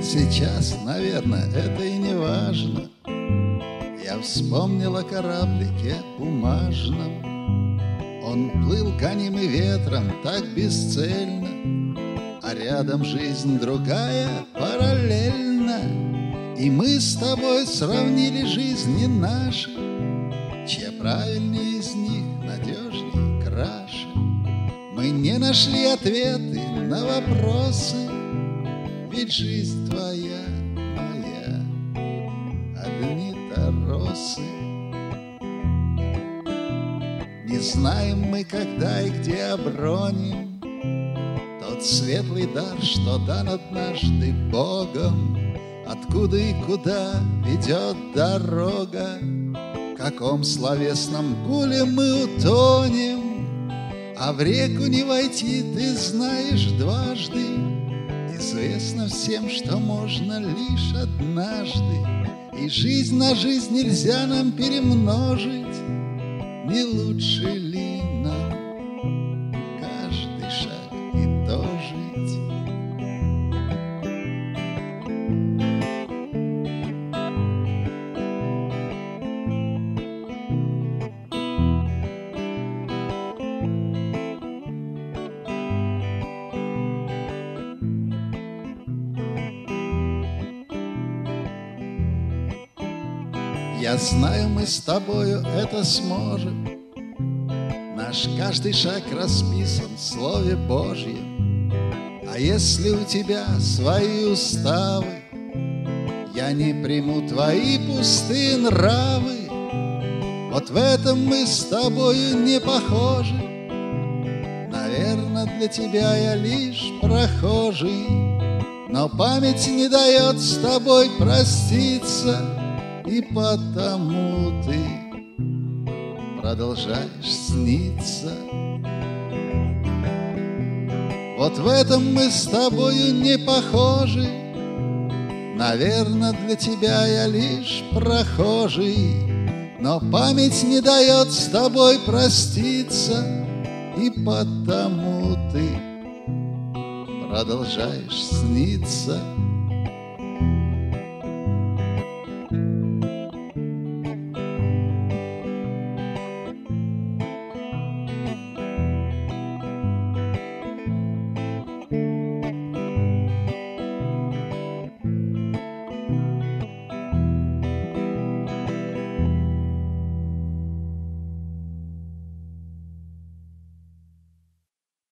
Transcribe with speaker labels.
Speaker 1: Сейчас, наверное, это и не важно. Я вспомнил о кораблике бумажном. Он плыл гонимый ветром так бесцельно, а рядом жизнь другая параллельно. И мы с тобой сравнили жизни наши, чья правильнее из них надежнее, краше. Мы не нашли ответы на вопросы, ведь жизнь твоя, моя, одни торосы. Не знаем мы, когда и где оброним тот светлый дар, что дан однажды Богом. Откуда и куда ведет дорога, в каком словесном гуле мы утонем. А в реку не войти, ты знаешь, дважды. Известно всем, что можно лишь однажды. И жизнь на жизнь нельзя нам перемножить. Не лучше ли нам каждый шаг и дожить? Я знаю, мы с тобою это сможем. Наш каждый шаг расписан в Слове Божьем. А если у тебя свои уставы, я не приму твои пустые нравы. Вот в этом мы с тобою не похожи. Наверное, для тебя я лишь прохожий, но память не дает с тобой проститься. И потому ты продолжаешь сниться. Вот в этом мы с тобою не похожи. Наверное, для тебя я лишь прохожий, но память не дает с тобой проститься. И потому ты продолжаешь сниться.